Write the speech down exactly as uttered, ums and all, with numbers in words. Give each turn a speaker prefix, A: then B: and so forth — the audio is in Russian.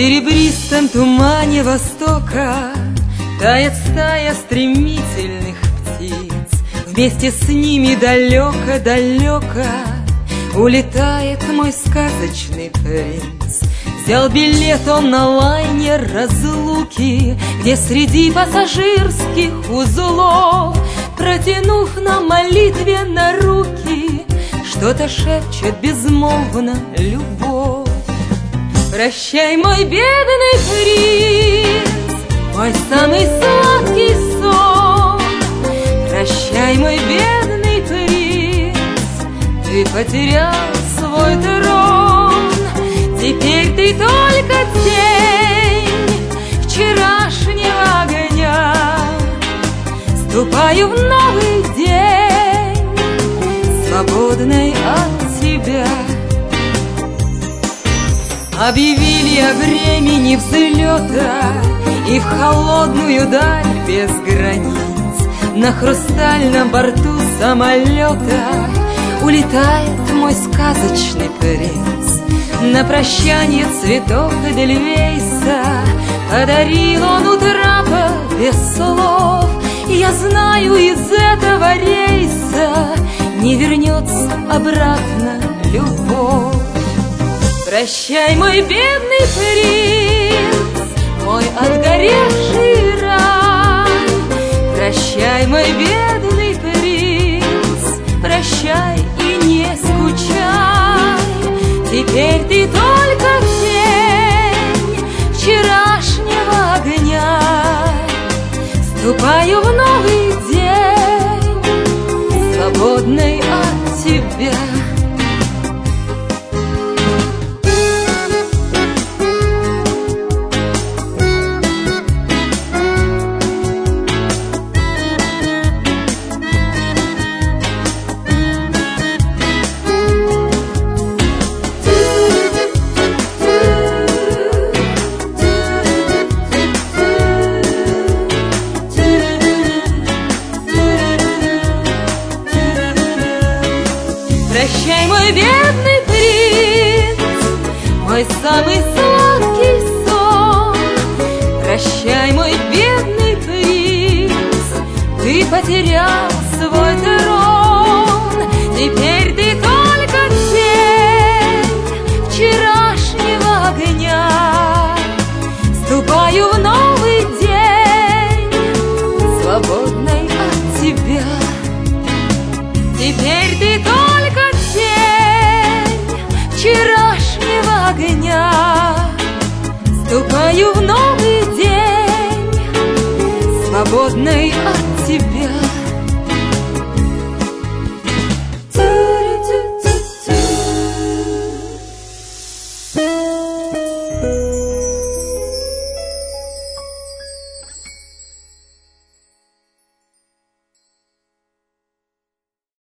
A: серебристом тумане востока тает стая стремительных птиц. Вместе с ними далеко-далеко улетает мой сказочный принц. Взял билет он на лайнер разлуки, где среди пассажирских узлов, протянув на молитве на руки, что-то шепчет безмолвно любовь. Прощай, мой бедный принц, мой самый сладкий сон. Прощай, мой бедный принц, ты потерял свой трон. Теперь ты только тень вчерашнего огня. Ступаю в новый день, свободной от тебя. Объявили о времени взлета, и в холодную даль без границ на хрустальном борту самолета улетает мой сказочный принц. На прощание цветов эдельвейса подарил он у трапа без слов. Я знаю, из этого рейса не вернется обратно любовь. Прощай, мой бедный принц, мой отгоревший рай. Прощай, мой бедный принц, прощай и не скучай. Теперь ты только тень вчерашнего огня. Ступаю в новый день, свободный от тебя.
B: Прощай, мой бедный принц, мой самый сладкий сон. Прощай, мой бедный принц, ты потерял свой трон. Теперь ты только тень вчерашнего огня. Ступаю в новый день, свободной от тебя. Теперь ты только тень вчерашнего огня. Ступаю в новый день, свободный от